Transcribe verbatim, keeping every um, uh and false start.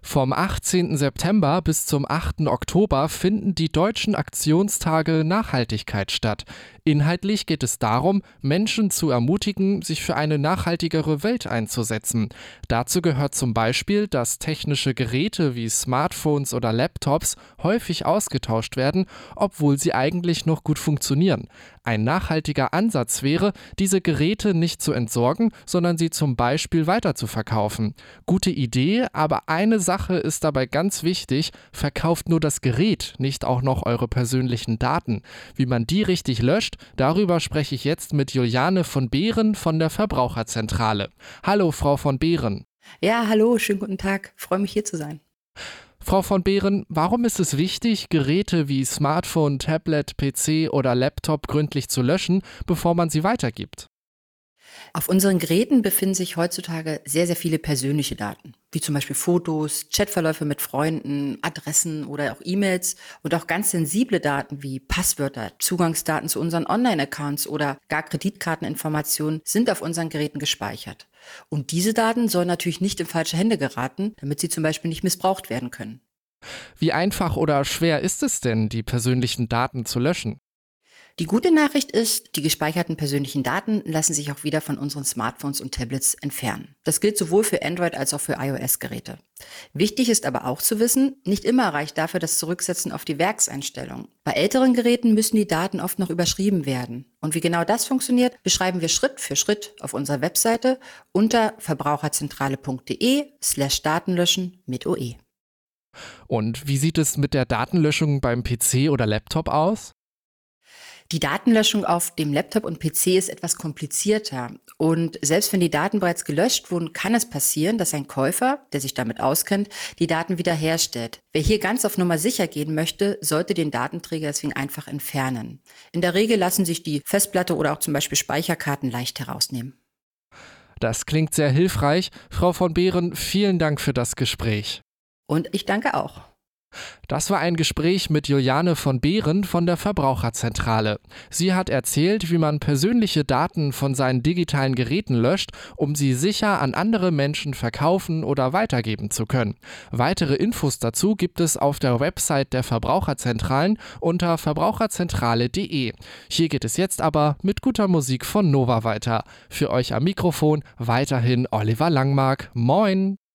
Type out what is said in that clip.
Vom achtzehnten September bis zum achten Oktober finden die Deutschen Aktionstage Nachhaltigkeit statt. Inhaltlich geht es darum, Menschen zu ermutigen, sich für eine nachhaltigere Welt einzusetzen. Dazu gehört zum Beispiel, dass technische Geräte wie Smartphones oder Laptops häufig ausgetauscht werden, obwohl sie eigentlich noch gut funktionieren. Ein nachhaltiger Ansatz wäre, diese Geräte nicht zu entsorgen, sondern sie zum Beispiel weiterzuverkaufen. Gute Idee, aber eine Sache ist dabei ganz wichtig: Verkauft nur das Gerät, nicht auch noch eure persönlichen Daten. Wie man die richtig löscht, darüber spreche ich jetzt mit Juliane von Behren von der Verbraucherzentrale. Hallo, Frau von Behren. Ja, hallo, schönen guten Tag. Freue mich, hier zu sein. Frau von Behren, warum ist es wichtig, Geräte wie Smartphone, Tablet, P C oder Laptop gründlich zu löschen, bevor man sie weitergibt? Auf unseren Geräten befinden sich heutzutage sehr, sehr viele persönliche Daten, wie zum Beispiel Fotos, Chatverläufe mit Freunden, Adressen oder auch E-Mails und auch ganz sensible Daten wie Passwörter, Zugangsdaten zu unseren Online-Accounts oder gar Kreditkarteninformationen sind auf unseren Geräten gespeichert. Und diese Daten sollen natürlich nicht in falsche Hände geraten, damit sie zum Beispiel nicht missbraucht werden können. Wie einfach oder schwer ist es denn, die persönlichen Daten zu löschen? Die gute Nachricht ist, die gespeicherten persönlichen Daten lassen sich auch wieder von unseren Smartphones und Tablets entfernen. Das gilt sowohl für Android als auch für iOS-Geräte. Wichtig ist aber auch zu wissen, nicht immer reicht dafür das Zurücksetzen auf die Werkseinstellung. Bei älteren Geräten müssen die Daten oft noch überschrieben werden. Und wie genau das funktioniert, beschreiben wir Schritt für Schritt auf unserer Webseite unter verbraucherzentrale.de slash Datenlöschen mit O E. Und wie sieht es mit der Datenlöschung beim P C oder Laptop aus? Die Datenlöschung auf dem Laptop und P C ist etwas komplizierter. Und selbst wenn die Daten bereits gelöscht wurden, kann es passieren, dass ein Käufer, der sich damit auskennt, die Daten wiederherstellt. Wer hier ganz auf Nummer sicher gehen möchte, sollte den Datenträger deswegen einfach entfernen. In der Regel lassen sich die Festplatte oder auch zum Beispiel Speicherkarten leicht herausnehmen. Das klingt sehr hilfreich. Frau von Behren, vielen Dank für das Gespräch. Und ich danke auch. Das war ein Gespräch mit Juliane von Behren von der Verbraucherzentrale. Sie hat erzählt, wie man persönliche Daten von seinen digitalen Geräten löscht, um sie sicher an andere Menschen verkaufen oder weitergeben zu können. Weitere Infos dazu gibt es auf der Website der Verbraucherzentralen unter verbraucherzentrale punkt de. Hier geht es jetzt aber mit guter Musik von Nova weiter. Für euch am Mikrofon weiterhin Oliver Langmark. Moin!